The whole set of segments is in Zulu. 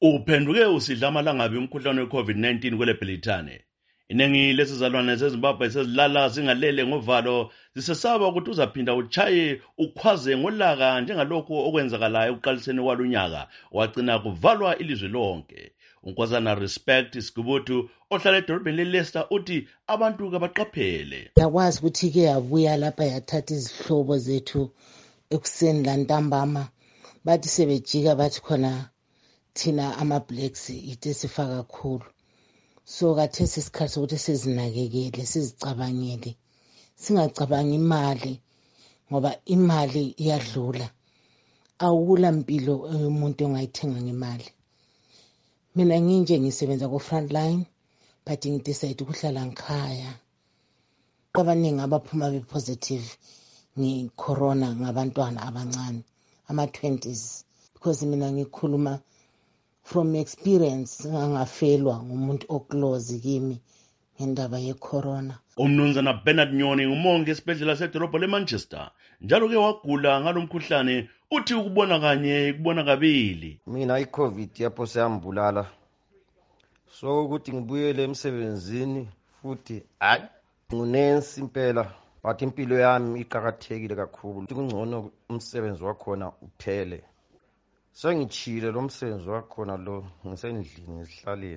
Uphenduke usidla amalangabi umkhuhlane we-COVID-19 kwele Bhelithane. Iningi lesizalwane seZimbabwe sezilala zingalele ngovalo zisesaba ukuthi uzaphinda uchaye ukhwaze ngolaka njengalokho okwenzakalayo ekuqaliseni kwalunyaka wagcina kuvalwa ilizwe lonke. Unkozana Respect Sigubutu ohlala edolobheni leLeicester uthi abantu kabaqaphele. Yakwazi ukuthi ke yabuya lapha yathatha izihlobo zethu ekuseni lantambama bathi sebejika bathi khona thina ama-blacks ite sifaka kakhulu. So kathesi isikhathi sokuthi sizinakekele sizicabangele singacabangi imali ngoba imali iyadlula awula mpilo umuntu ongayithenga ngemali. Mina nginje ngisebenza ku frontline but ngidecide ukuhlala ngikhaya. Abaningi abaphuma be-positive ngi-corona ngabantwana abancane ama-20s because mina ngikhuluma from experience ngangafelwa ngumuntu oclose kimi ngendaba ye-corona. Umnumzana Bernard Nyoni ngumongi esibhedlela sedolobha leManchester njalo ke wagula ngalomkhuhlane uthi ukubona kanye kubona kabili. Mina i-COVID yapho yambulala so ukuthi ngibuyele emsebenzini futhi ngunensi impela but impilo yami iqhakathekile kakhulu kungcono umsebenzi wakhona uphele. Sengichile lo msebenzi wakhona lo ngisendlini ngisihlalile.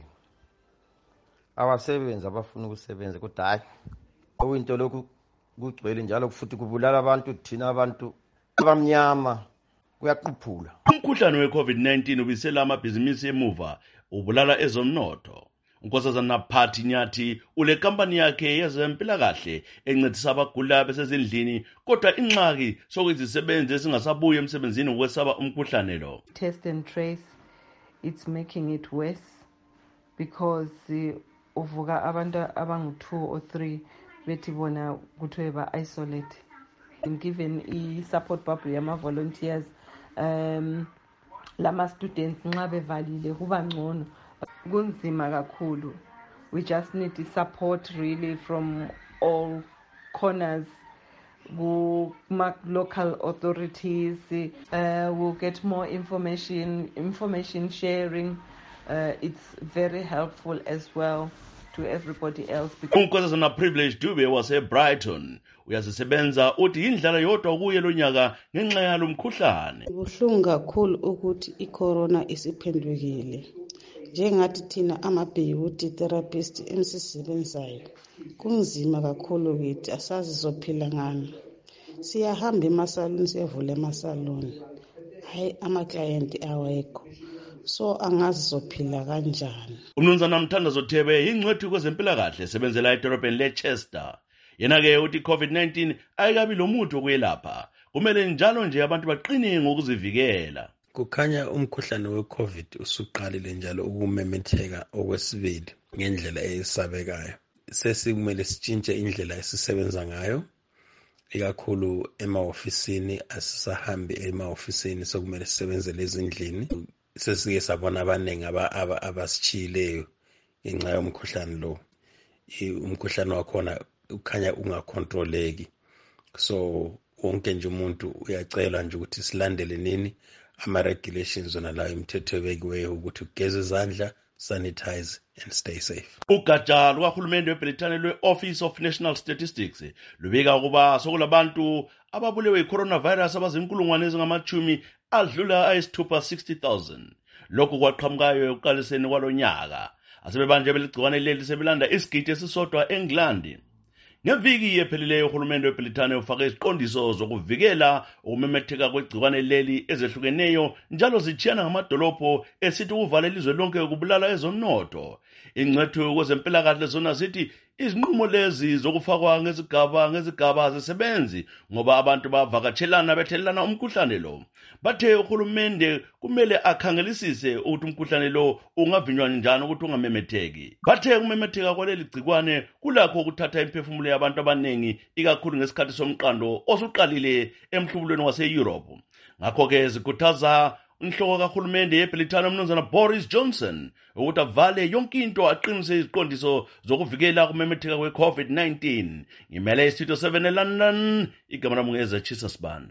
Abasebenzi abafuna ukusebenza kodwa hayi okuyinto lokhu kugcwele njalo futhi kubulala abantu thina abantu abamnyama kuyaqhuphula. Umkhuhlane we-COVID-19 ubisela amabhizinisi emuva ubulala ezomnotho. Unkosazana Phathi Nyathi ule kampani yakhe yezempilakahle encedisa abagula besezindlini kodwa inxaki sokuzisebenza ezingasabuya emsebenzini ngokwesaba umkhuhlane lo. Test and trace, it's making it worse because uvuka abantu abangu-2 or 3 bethi bona kuthiwe ba-isolate. Given i-support bubble yama-volunteers lama-students nxa bevalile kuba ngcono. Kunzima kakhulu. We just need the support really from all corners. Local authorities will get more information sharing. It's very helpful as well to everybody else. Unkosazana Privilege Dube waseBrighton uyazisebenza uthi indlela yodwa kuye lo nyaka ngenxa yalo mkhuhlane. Kubuhlungu kakhulu ukuthi i-corona isiphendukile. Njengathi thina ama-beauty therapist emsisebenzayo kunzima kakhulu kithi asazi sophila ngani. Siyahamba emasaluni siyavula emasaluni hayi ama-client awekho so angazi sophila kanjani. Umnumzana Mthandazo Thebe yingcwethu kwezempilakahle esebenzela edolobheni leChester. Yena-ke uthi i-COVID-19 ayikabi lo muthi wokuyelapha kumele njalo nje abantu baqine ngokuzivikela. Kukhanya umkhuhlane we-COVID usuqalile njalo ukumemetheka okwesibili ngendlela eyesabekayo. Sesimele sitshintshe indlela esisebenza ngayo. Ikakhulu ema-ofisini asisahambi ema-ofisini sokumele sisebenzele ezindlini. Sesike sabona abaningi abasichileyo ngenxa yomkhuhlane lo. Umkhuhlane wakhona ukhanya ungakontroleki. So wonke nje umuntu uyacelwa nje ukuthi silandele nini ama-regulations wona lawo imithetho ebekiweyo ukuthi ugeze izandla, sanitize and stay safe. Ugatsha lukahulumende weBrithani lwe-Office of National Statistics lubika ukuba sokulabantu ababulewe i-coronavirus abazinkulungwane ezingama-60,000. Lokhu kwaqhamukayo ekuqaliseni kwalonyaka. Asebebanje beligciwane leli sebelanda isigidi esisodwa eNgilandi. Ngeviki ephelileyo uhulumende weBrithani ufake iziqondiso zokuvikela ukumemetheka kwegciwane leli ezehlukeneyo njalo zichiyana ngamadolobho esithi ukuvala ilizwe lonke ukubulala ezomnotho. Ingcwethu kwezempilakahle zona zithi izinqumo lezi zokufakwa ngezigaba zisebenzi ngoba abantu bavakatshelana bethelelana umkhuhlane lo. Bathe uhulumende kumele akhangelisise ukuthi umkhuhlane lo ungavinywa njani ukuthi ungamemetheki. Bathe ukumemetheka kwaleli gcikwane kulakho ukuthatha imphefumulo yabantu abaningi ikakhulu ngesikhathi somqando osuqalile emhlubulweni wase-Europe. Ngakho-ke zikhuthaza inhloko kahulumende yeBrithani umnumzana Boris Johnson ukuthi avale yonke into aqinise iziqondiso zokuvikela ukumemetheka kwe-COVID-19. Ngimele iStudio 7 eLondon, igama lami ngu-Ezra Chisasbanda.